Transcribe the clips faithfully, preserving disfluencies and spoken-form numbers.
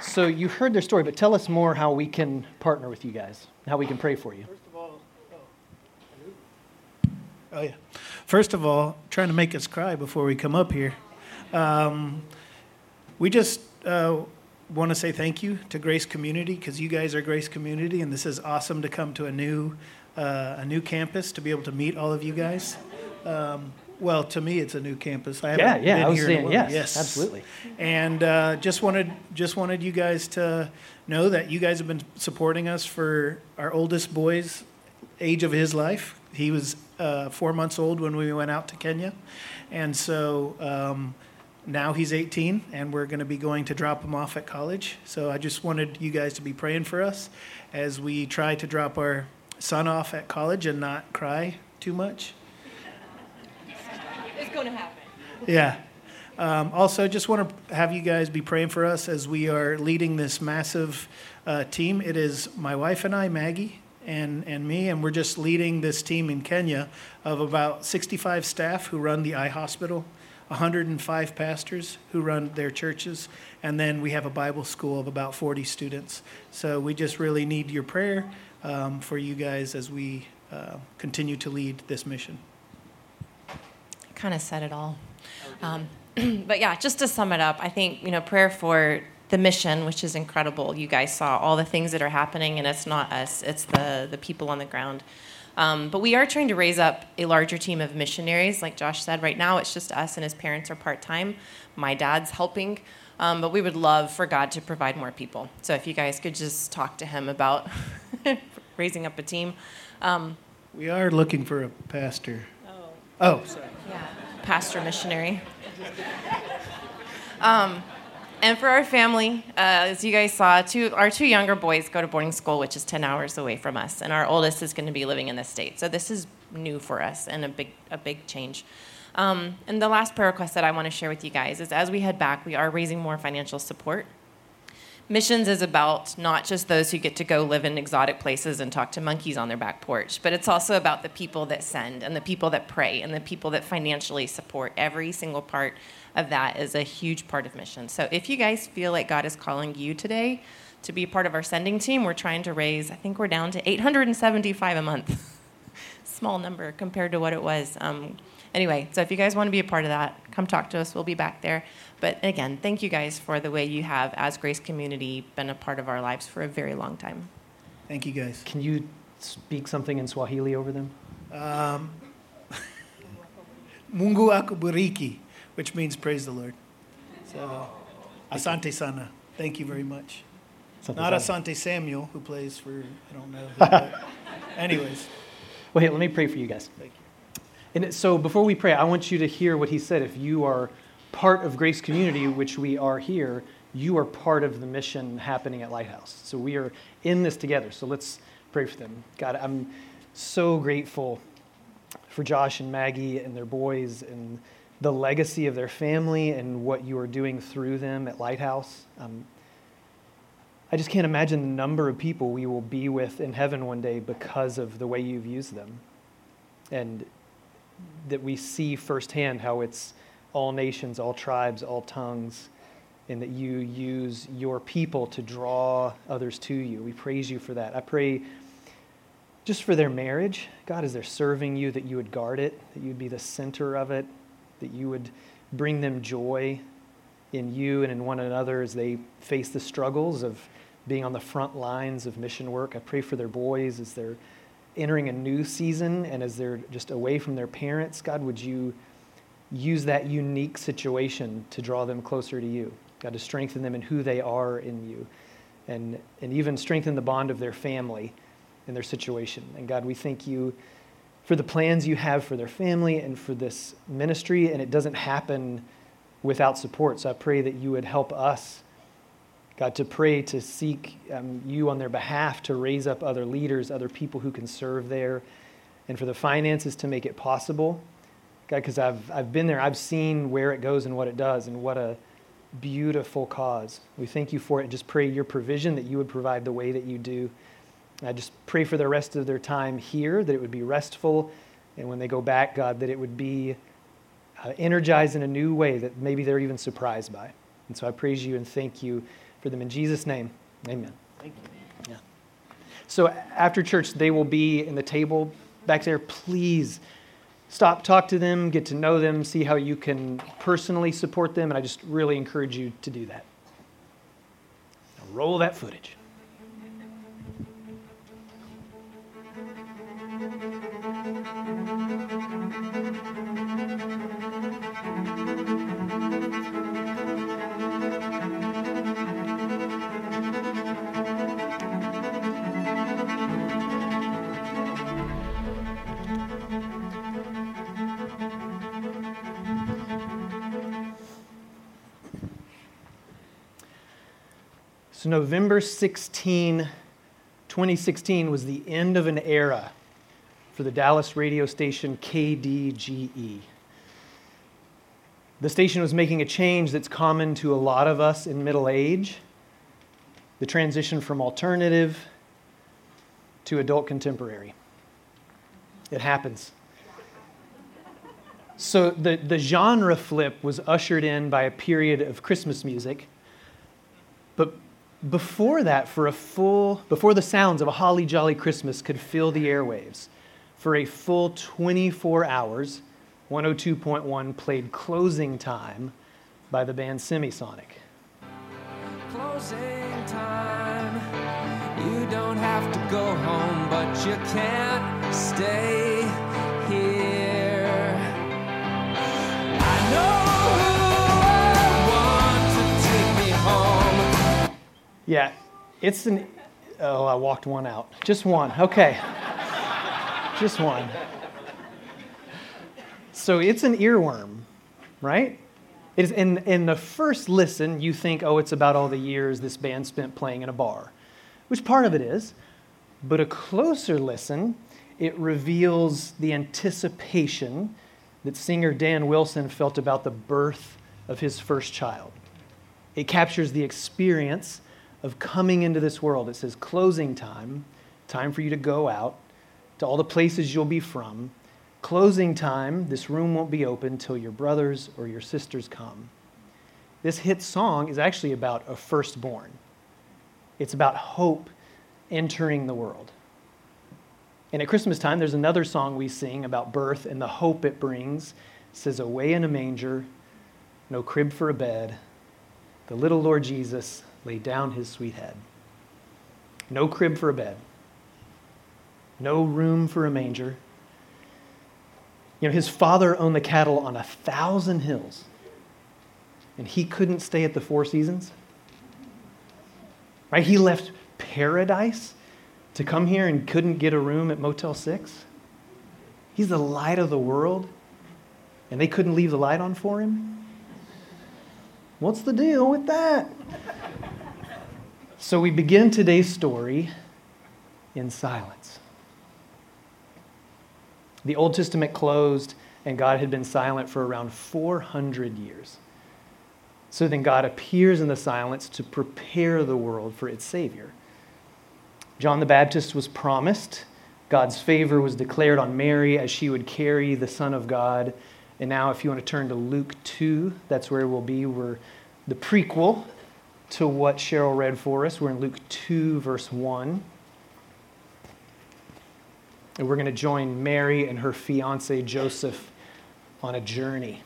So you heard their story, but tell us more how we can partner with you guys, how we can pray for you. First of all, oh, oh yeah. First of all, trying to make us cry before we come up here. Um, we just uh, want to say thank you to Grace Community, because you guys are Grace Community, and this is awesome to come to a new uh, a new campus to be able to meet all of you guys. Um, well, to me, it's a new campus. I haven't Yeah, yeah, been I was here saying in a while. yes, yes, absolutely. And uh, just wanted just wanted you guys to know that you guys have been supporting us for our oldest boy's age of his life. He was uh, four months old when we went out to Kenya, and so um, now he's eighteen, and we're going to be going to drop him off at college. So I just wanted you guys to be praying for us as we try to drop our son off at college and not cry too much. It's going to happen. Yeah. Um, also, just want to have you guys be praying for us as we are leading this massive uh, team. It is my wife and I, Maggie, and, and me, and we're just leading this team in Kenya of about sixty-five staff who run the eye hospital, one hundred five pastors who run their churches, and then we have a Bible school of about forty students. So we just really need your prayer um, for you guys as we uh, continue to lead this mission. Kind of said it all. Um, but yeah, just to sum it up, I think, you know, prayer for the mission, which is incredible. You guys saw all the things that are happening, and it's not us, it's the, the people on the ground. Um, but we are trying to raise up a larger team of missionaries. Like Josh said, right now it's just us and his parents are part-time. My dad's helping. Um, but we would love for God to provide more people. So if you guys could just talk to him about raising up a team. Um, We are looking for a pastor. oh. Oh, sorry. Yeah, pastor missionary. Um, and for our family, uh, as you guys saw, two, our two younger boys go to boarding school, which is ten hours away from us, and our oldest is going to be living in the States. So this is new for us and a big, a big change. Um, and the last prayer request that I want to share with you guys is, as we head back, we are raising more financial support. Missions is about not just those who get to go live in exotic places and talk to monkeys on their back porch, but it's also about the people that send and the people that pray and the people that financially support. Every single part of that is a huge part of mission. So if you guys feel like God is calling you today to be part of our sending team, we're trying to raise, I think we're down to eight hundred seventy-five a month. Small number compared to what it was. Um, anyway, so if you guys want to be a part of that, come talk to us. We'll be back there. But again, thank you guys for the way you have, as Grace Community, been a part of our lives for a very long time. Thank you, guys. Can you speak something in Swahili over them? Um, Mungu akubariki, which means praise the Lord. So, asante sana. Thank you very much. Something Not like Asante Samuel, who plays for, I don't know. But anyways. Well, hey, let me pray for you guys. Thank you. And so before we pray, I want you to hear what he said. If you are part of Grace Community, which we are here, you are part of the mission happening at Lighthouse. So we are in this together. So let's pray for them. God, I'm so grateful for Josh and Maggie and their boys and the legacy of their family and what you are doing through them at Lighthouse. Um, I just can't imagine the number of people we will be with in heaven one day because of the way you've used them. And that we see firsthand how it's all nations, all tribes, all tongues, and that you use your people to draw others to you. We praise you for that. I pray just for their marriage, God, as they're serving you, that you would guard it, that you'd be the center of it, that you would bring them joy in you and in one another as they face the struggles of being on the front lines of mission work. I pray for their boys as they're entering a new season and as they're just away from their parents. God, would you use that unique situation to draw them closer to you? God, to strengthen them in who they are in you, and, and even strengthen the bond of their family and their situation. And God, we thank you for the plans you have for their family and for this ministry, and it doesn't happen without support. So I pray that you would help us, God, to pray, to seek um, you on their behalf, to raise up other leaders, other people who can serve there, and for the finances to make it possible. God, because I've, I've been there, I've seen where it goes and what it does, and what a beautiful cause. We thank you for it and just pray your provision, that you would provide the way that you do. And I just pray for the rest of their time here, that it would be restful, and when they go back, God, that it would be uh, energized in a new way that maybe they're even surprised by. And so I praise you and thank you for them in Jesus' name. Amen. Thank you. Yeah. So after church, they will be in the table back there. Please stop, talk to them, get to know them, see how you can personally support them. And I just really encourage you to do that. Now roll that footage. So November sixteenth, twenty sixteen was the end of an era for the Dallas radio station K D G E. The station was making a change that's common to a lot of us in middle age, the transition from alternative to adult contemporary. It happens. So the, the genre flip was ushered in by a period of Christmas music, but before that, for a full, before the sounds of a holly jolly Christmas could fill the airwaves, for a full twenty-four hours, one oh two point one played Closing Time by the band Semisonic. Closing time, you don't have to go home, but you can't stay here. I know who I want to take me home. Yeah, it's an, oh, I walked one out. Just one, okay. Just one. So it's an earworm, right? It is, in, in the first listen, you think, oh, it's about all the years this band spent playing in a bar, which part of it is. But a closer listen, it reveals the anticipation that singer Dan Wilson felt about the birth of his first child. It captures the experience of coming into this world. It says, closing time, time for you to go out to all the places you'll be from. Closing time, this room won't be open till your brothers or your sisters come. This hit song is actually about a firstborn. It's about hope entering the world. And at Christmas time, there's another song we sing about birth and the hope it brings. It says, away in a manger, no crib for a bed, the little Lord Jesus laid down his sweet head. No crib for a bed. No room for a manger. You know, his father owned the cattle on a thousand hills, and he couldn't stay at the Four Seasons. Right? He left paradise to come here and couldn't get a room at Motel six. He's the light of the world, and they couldn't leave the light on for him. What's the deal with that? So we begin today's story in silence. The Old Testament closed, and God had been silent for around four hundred years. So then God appears in the silence to prepare the world for its Savior. John the Baptist was promised. God's favor was declared on Mary as she would carry the Son of God. And now if you want to turn to Luke two, that's where we'll be. We're the prequel to what Cheryl read for us. We're in Luke two, verse one. And we're going to join Mary and her fiancé Joseph on a journey.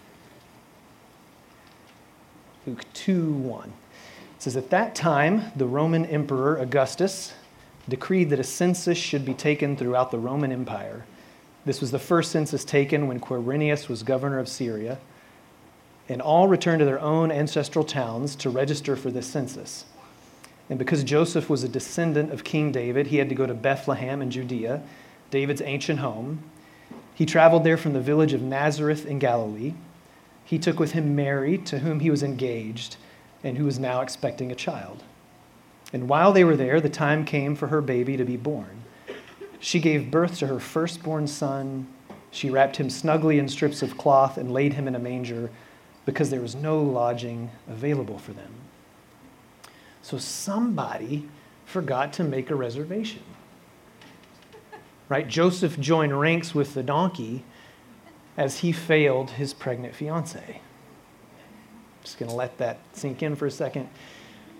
Luke two one. It says, at that time, the Roman Emperor Augustus decreed that a census should be taken throughout the Roman Empire. This was the first census taken when Quirinius was governor of Syria. And all returned to their own ancestral towns to register for this census. And because Joseph was a descendant of King David, he had to go to Bethlehem in Judea, David's ancient home. He traveled there from the village of Nazareth in Galilee. He took with him Mary, to whom he was engaged, and who was now expecting a child. And while they were there, the time came for her baby to be born. She gave birth to her firstborn son. She wrapped him snugly in strips of cloth and laid him in a manger, because there was no lodging available for them. So somebody forgot to make a reservation. Right? Joseph joined ranks with the donkey as he failed his pregnant fiancée. Just going to let that sink in for a second.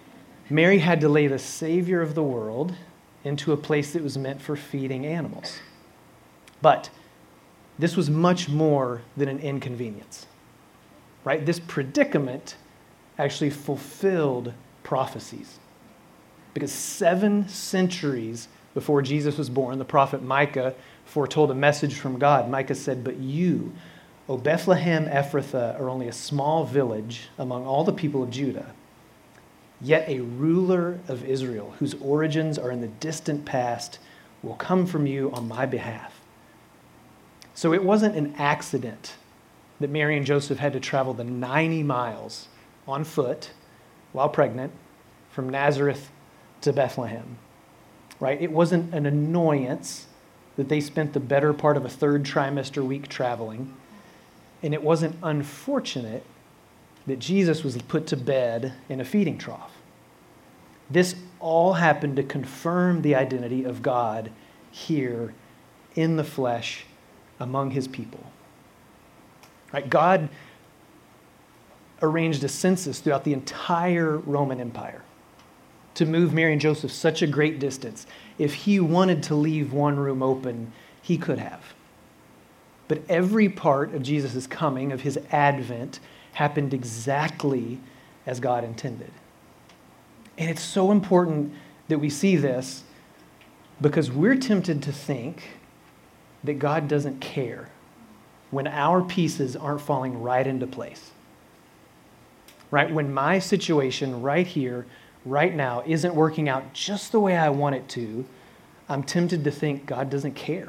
Mary had to lay the Savior of the world into a place that was meant for feeding animals. But this was much more than an inconvenience, right? This predicament actually fulfilled prophecies. Because seven centuries before Jesus was born, the prophet Micah foretold a message from God. Micah said, "But you, O Bethlehem Ephrathah, are only a small village among all the people of Judah. Yet a ruler of Israel, whose origins are in the distant past, will come from you on my behalf." So it wasn't an accident that Mary and Joseph had to travel the ninety miles on foot while pregnant from Nazareth to Bethlehem, right? It wasn't an annoyance that they spent the better part of a third trimester week traveling. And it wasn't unfortunate that Jesus was put to bed in a feeding trough. This all happened to confirm the identity of God here in the flesh among his people. Right? God arranged a census throughout the entire Roman Empire to move Mary and Joseph such a great distance. If he wanted to leave one room open, he could have. But every part of Jesus' coming, of his advent, happened exactly as God intended. And it's so important that we see this because we're tempted to think that God doesn't care when our pieces aren't falling right into place. Right? When my situation right here, right now, isn't working out just the way I want it to, I'm tempted to think God doesn't care.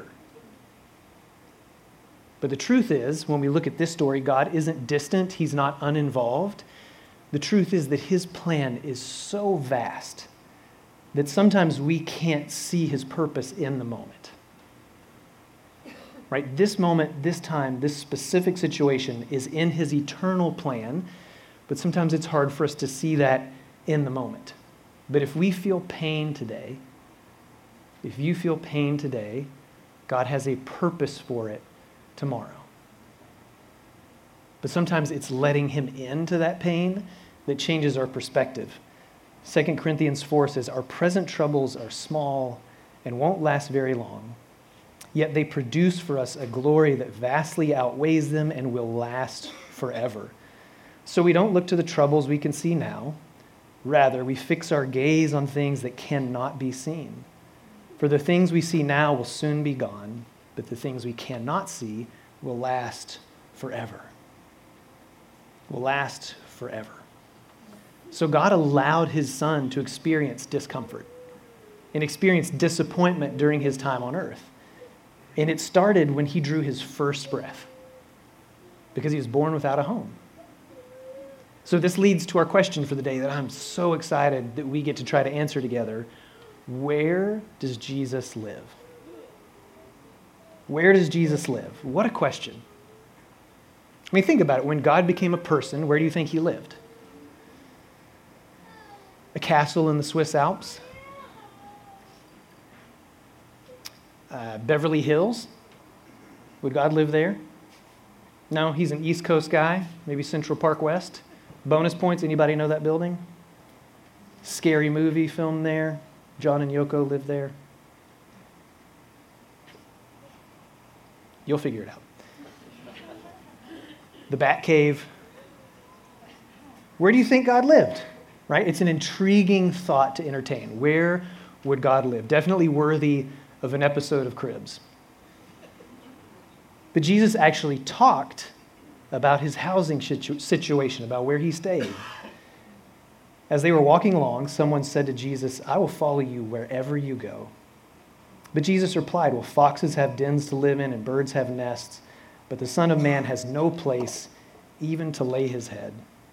But the truth is, when we look at this story, God isn't distant. He's not uninvolved. The truth is that his plan is so vast that sometimes we can't see his purpose in the moment. Right? This moment, this time, this specific situation is in his eternal plan, but sometimes it's hard for us to see that in the moment. But if we feel pain today, if you feel pain today, God has a purpose for it tomorrow. But sometimes it's letting him into that pain that changes our perspective. Second Corinthians four says, "Our present troubles are small and won't last very long, yet they produce for us a glory that vastly outweighs them and will last forever. So we don't look to the troubles we can see now. Rather, we fix our gaze on things that cannot be seen. For the things we see now will soon be gone, but the things we cannot see will last forever." Will last forever. So God allowed his son to experience discomfort and experience disappointment during his time on earth. And it started when he drew his first breath, because he was born without a home. So this leads to our question for the day that I'm so excited that we get to try to answer together. Where does Jesus live? Where does Jesus live? What a question. I mean, think about it. When God became a person, where do you think he lived? A castle in the Swiss Alps? Uh, Beverly Hills? Would God live there? No, he's an East Coast guy, maybe Central Park West. Bonus points, anybody know that building? Scary Movie filmed there. John and Yoko lived there. You'll figure it out. The Bat Cave. Where do you think God lived? Right? It's an intriguing thought to entertain. Where would God live? Definitely worthy of an episode of Cribs. But Jesus actually talked about his housing situ- situation, about where he stayed. As they were walking along, someone said to Jesus, "I will follow you wherever you go." But Jesus replied, "Well, foxes have dens to live in and birds have nests, but the Son of Man has no place even to lay his head."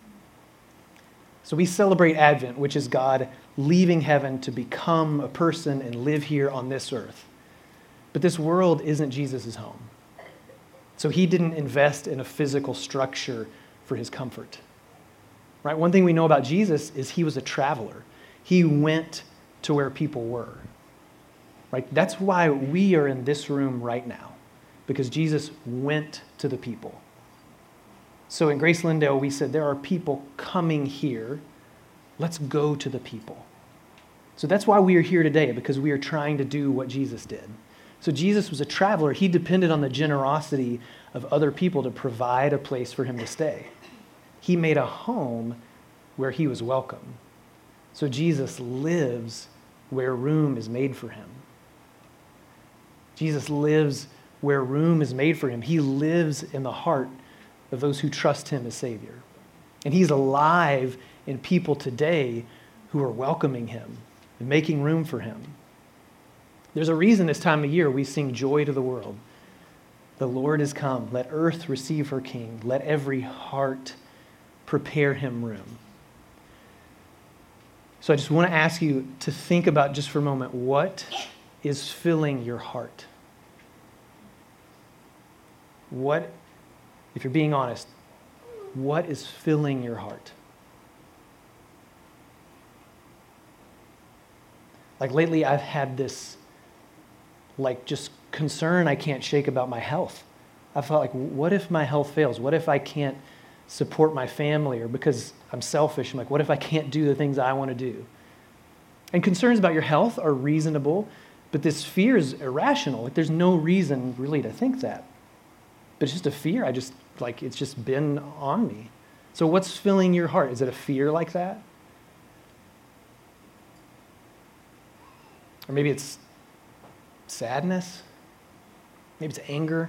So we celebrate Advent, which is God leaving heaven to become a person and live here on this earth. But this world isn't Jesus' home. So he didn't invest in a physical structure for his comfort. Right? One thing we know about Jesus is he was a traveler. He went to where people were. Right? That's why we are in this room right now, because Jesus went to the people. So in Grace Lindale, we said there are people coming here Let's go to the people. So that's why we are here today, because we are trying to do what Jesus did. So Jesus was a traveler. He depended on the generosity of other people to provide a place for him to stay. He made a home where he was welcome. So Jesus lives where room is made for him. Jesus lives where room is made for him. He lives in the heart of those who trust him as Savior. And he's alive in people today who are welcoming him and making room for him. There's a reason this time of year we sing joy to the world. The Lord is come. Let earth receive her King. Let every heart prepare him room. So I just want to ask you to think about just for a moment, what is filling your heart? What, if you're being honest, what is filling your heart? Like lately I've had this like just concern I can't shake about my health. I felt like, what if my health fails? What if I can't support my family? Or because I'm selfish, I'm like, what if I can't do the things I want to do? And concerns about your health are reasonable, but this fear is irrational. Like there's no reason really to think that. But it's just a fear. I just, like, it's just been on me. So what's filling your heart? Is it a fear like that? Or maybe it's sadness. Maybe it's anger.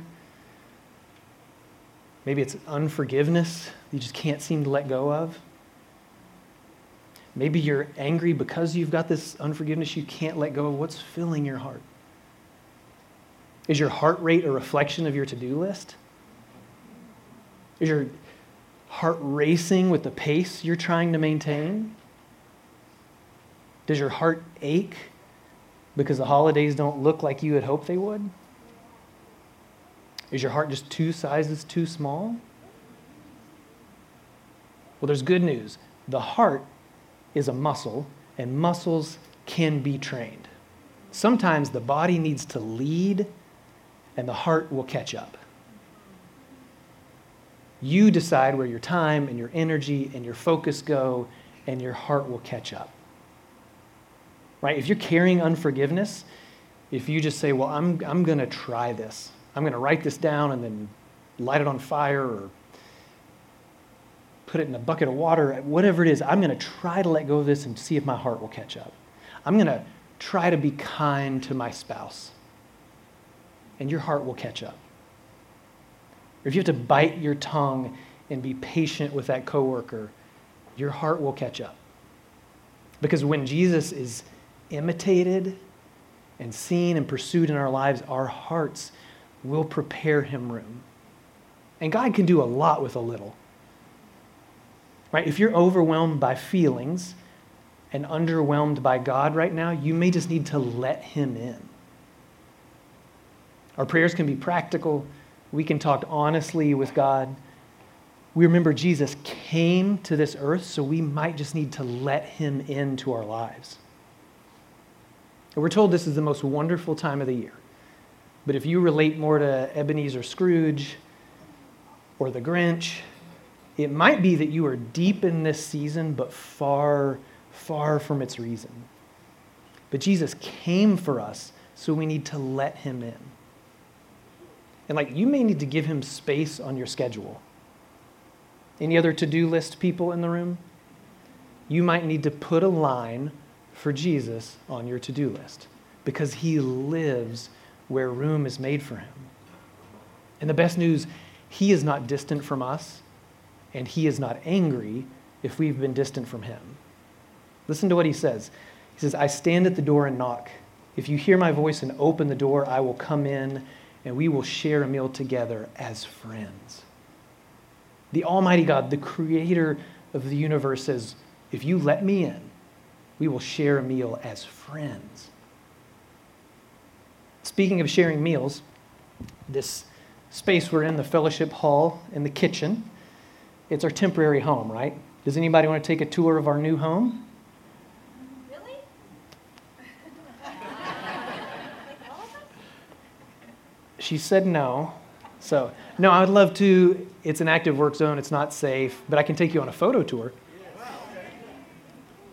Maybe it's unforgiveness you just can't seem to let go of. Maybe you're angry because you've got this unforgiveness you can't let go of. What's filling your heart? Is your heart rate a reflection of your to-do list? Is your heart racing with the pace you're trying to maintain? Does your heart ache because the holidays don't look like you had hoped they would? Is your heart just two sizes too small? Well, there's good news. The heart is a muscle, and muscles can be trained. Sometimes the body needs to lead, and the heart will catch up. You decide where your time and your energy and your focus go, and your heart will catch up. Right? If you're carrying unforgiveness, if you just say, well, I'm, I'm going to try this. I'm going to write this down and then light it on fire or put it in a bucket of water, whatever it is, I'm going to try to let go of this and see if my heart will catch up. I'm going to try to be kind to my spouse, and your heart will catch up. Or if you have to bite your tongue and be patient with that coworker, your heart will catch up. Because when Jesus is imitated and seen and pursued in our lives, our hearts will prepare him room. And God can do a lot with a little. Right? If you're overwhelmed by feelings and underwhelmed by God right now, you may just need to let him in. Our prayers can be practical. We can talk honestly with God. We remember Jesus came to this earth, so we might just need to let him into our lives. And we're told this is the most wonderful time of the year. But if you relate more to Ebenezer Scrooge or the Grinch, it might be that you are deep in this season, but far, far from its reason. But Jesus came for us, so we need to let him in. And like, you may need to give him space on your schedule. Any other to-do list people in the room? You might need to put a line for Jesus on your to-do list because he lives where room is made for him. And the best news, he is not distant from us, and he is not angry if we've been distant from him. Listen to what he says. He says, I stand at the door and knock. If you hear my voice and open the door, I will come in and we will share a meal together as friends. The Almighty God, the creator of the universe, says, if you let me in, we will share a meal as friends. Speaking of sharing meals, this space we're in, the fellowship hall and the kitchen, it's our temporary home, right? Does anybody want to take a tour of our new home? Really? She said no. So, no, I would love to. It's an active work zone. It's not safe, but I can take you on a photo tour.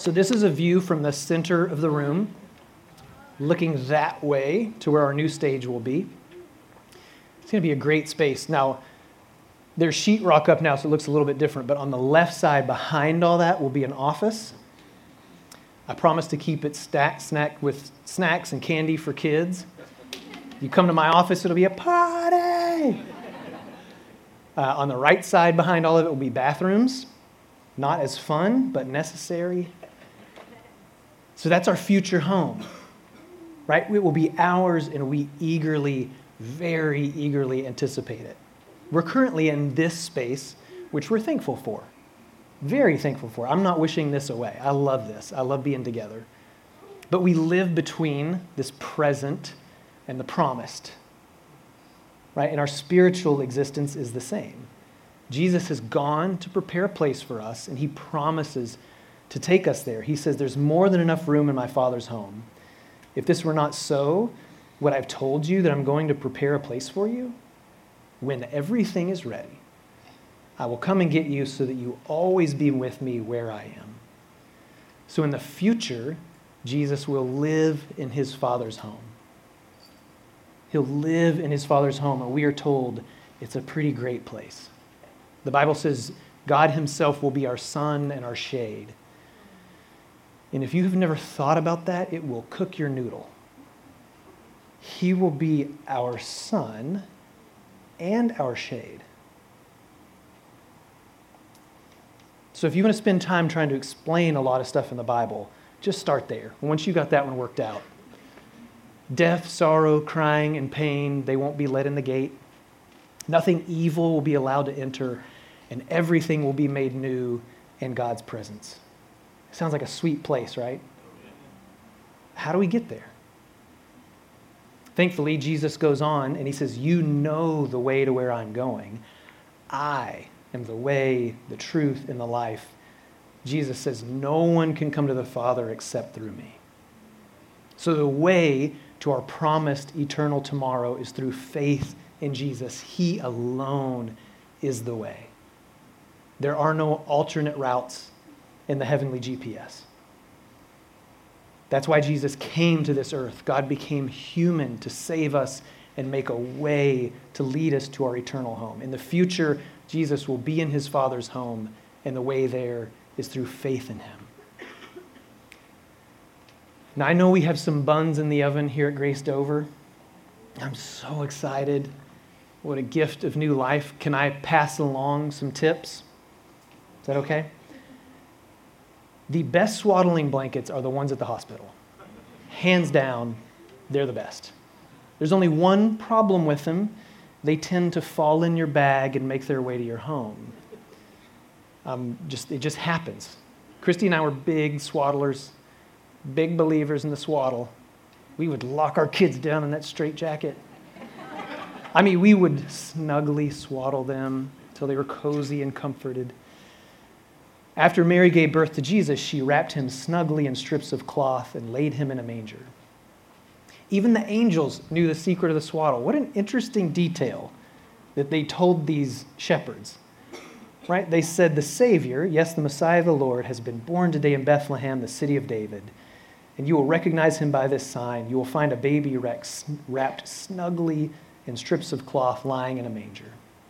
So this is a view from the center of the room, looking that way to where our new stage will be. It's going to be a great space. Now, there's sheetrock up now, so it looks a little bit different, but on the left side behind all that will be an office. I promise to keep it stacked, snacked with snacks and candy for kids. You come to my office, it'll be a party. Uh, on the right side behind all of it will be bathrooms. Not as fun, but necessary. So that's our future home, right? It will be ours, and we eagerly, very eagerly anticipate it. We're currently in this space, which we're thankful for. Very thankful for. I'm not wishing this away. I love this. I love being together. But we live between this present and the promised, right? And our spiritual existence is the same. Jesus has gone to prepare a place for us, and he promises to take us there. He says, there's more than enough room in my Father's home. If this were not so, would I have told you that I'm going to prepare a place for you? When everything is ready, I will come and get you so that you always be with me where I am. So in the future, Jesus will live in his Father's home. He'll live in his Father's home, and we are told it's a pretty great place. The Bible says God himself will be our sun and our shade. And if you have never thought about that, it will cook your noodle. He will be our sun and our shade. So if you want to spend time trying to explain a lot of stuff in the Bible, just start there. Once you got that one worked out. Death, sorrow, crying, and pain, they won't be let in the gate. Nothing evil will be allowed to enter, and everything will be made new in God's presence. Sounds like a sweet place, right? How do we get there? Thankfully, Jesus goes on and he says, you know the way to where I'm going. I am the way, the truth, and the life. Jesus says, no one can come to the Father except through me. So the way to our promised eternal tomorrow is through faith in Jesus. He alone is the way. There are no alternate routes in the heavenly G P S. That's why Jesus came to this earth. God became human to save us and make a way to lead us to our eternal home. In the future, Jesus will be in his Father's home, and the way there is through faith in him. Now, I know we have some buns in the oven here at Grace Dover. I'm so excited. What a gift of new life. Can I pass along some tips? Is that okay? The best swaddling blankets are the ones at the hospital. Hands down, they're the best. There's only one problem with them. They tend to fall in your bag and make their way to your home. Um, just It just happens. Christy and I were big swaddlers, big believers in the swaddle. We would lock our kids down in that straitjacket. I mean, we would snugly swaddle them until they were cozy and comforted. After Mary gave birth to Jesus, she wrapped him snugly in strips of cloth and laid him in a manger. Even the angels knew the secret of the swaddle. What an interesting detail that they told these shepherds, right? They said, the Savior, yes, the Messiah of the Lord, has been born today in Bethlehem, the city of David. And you will recognize him by this sign. You will find a baby wrapped snugly in strips of cloth lying in a manger.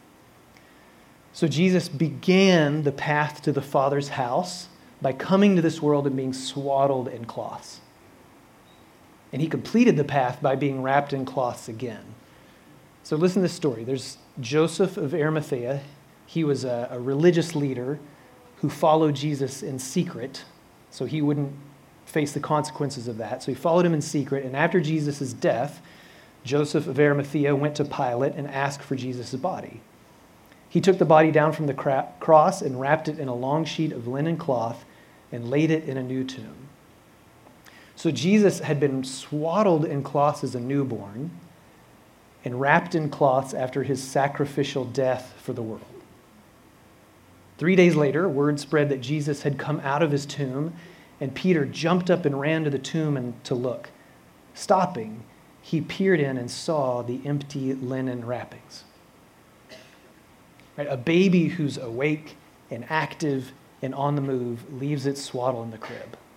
So Jesus began the path to the Father's house by coming to this world and being swaddled in cloths. And he completed the path by being wrapped in cloths again. So listen to this story. There's Joseph of Arimathea. He was a, a religious leader who followed Jesus in secret, so he wouldn't face the consequences of that. So he followed him in secret, and after Jesus' death, Joseph of Arimathea went to Pilate and asked for Jesus' body. He took the body down from the cross and wrapped it in a long sheet of linen cloth and laid it in a new tomb. So Jesus had been swaddled in cloths as a newborn and wrapped in cloths after his sacrificial death for the world. Three days later, word spread that Jesus had come out of his tomb, and Peter jumped up and ran to the tomb and to look. Stopping, he peered in and saw the empty linen wrappings. Right? A baby who's awake and active and on the move leaves its swaddle in the crib.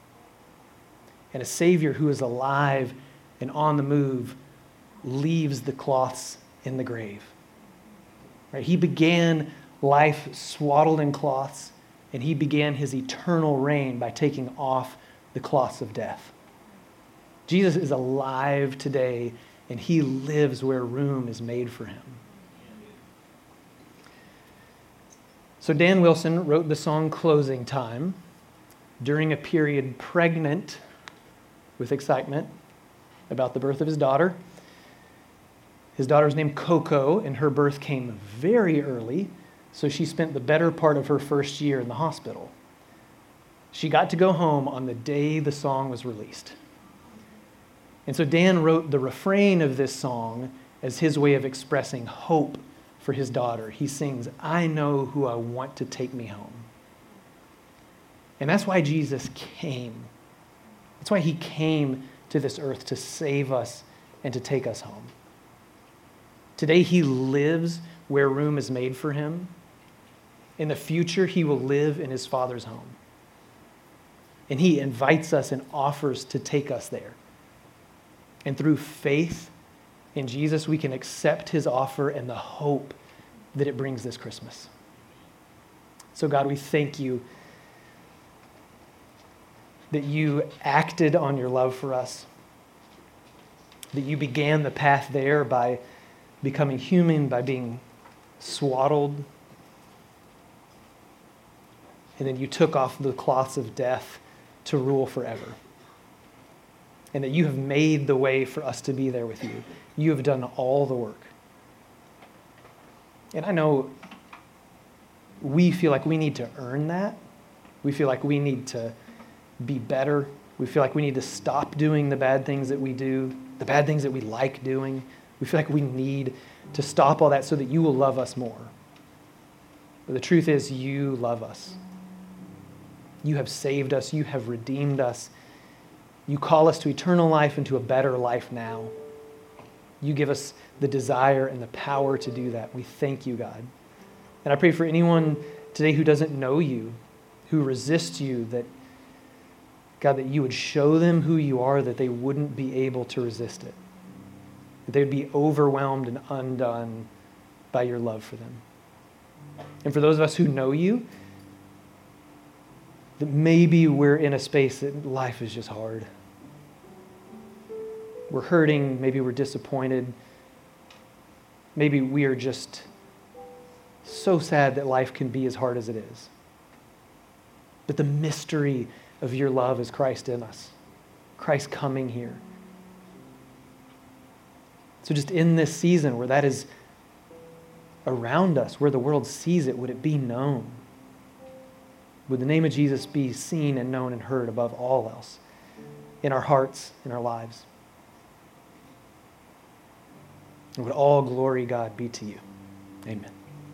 And a Savior who is alive and on the move leaves the cloths in the grave. Right? He began life swaddled in cloths, and he began his eternal reign by taking off the cloths of death. Jesus is alive today, and he lives where room is made for him. So Dan Wilson wrote the song Closing Time during a period pregnant with excitement about the birth of his daughter. His daughter was named Coco, and her birth came very early, so she spent the better part of her first year in the hospital. She got to go home on the day the song was released. And so Dan wrote the refrain of this song as his way of expressing hope for his daughter. He sings, "I know who I want to take me home." And that's why Jesus came. That's why he came to this earth, to save us and to take us home. Today he lives where room is made for him. In the future, he will live in his Father's home. And he invites us and offers to take us there. And through faith in Jesus, we can accept his offer and the hope that it brings this Christmas. So God, we thank you that you acted on your love for us, that you began the path there by becoming human, by being swaddled, and then you took off the cloths of death to rule forever. And that you have made the way for us to be there with you. You have done all the work. And I know we feel like we need to earn that. We feel like we need to be better. We feel like we need to stop doing the bad things that we do, the bad things that we like doing. We feel like we need to stop all that so that you will love us more. But the truth is, you love us. You have saved us. You have redeemed us. You call us to eternal life and to a better life now. You give us the desire and the power to do that. We thank you, God. And I pray for anyone today who doesn't know you, who resists you, that God, that you would show them who you are, that they wouldn't be able to resist it. That they would be overwhelmed and undone by your love for them. And for those of us who know you, that maybe we're in a space that life is just hard. We're hurting, maybe we're disappointed. Maybe we are just so sad that life can be as hard as it is. But the mystery of your love is Christ in us. Christ coming here. So just in this season where that is around us, where the world sees it, would it be known? Would the name of Jesus be seen and known and heard above all else in our hearts, in our lives? And would all glory, God, be to you. Amen.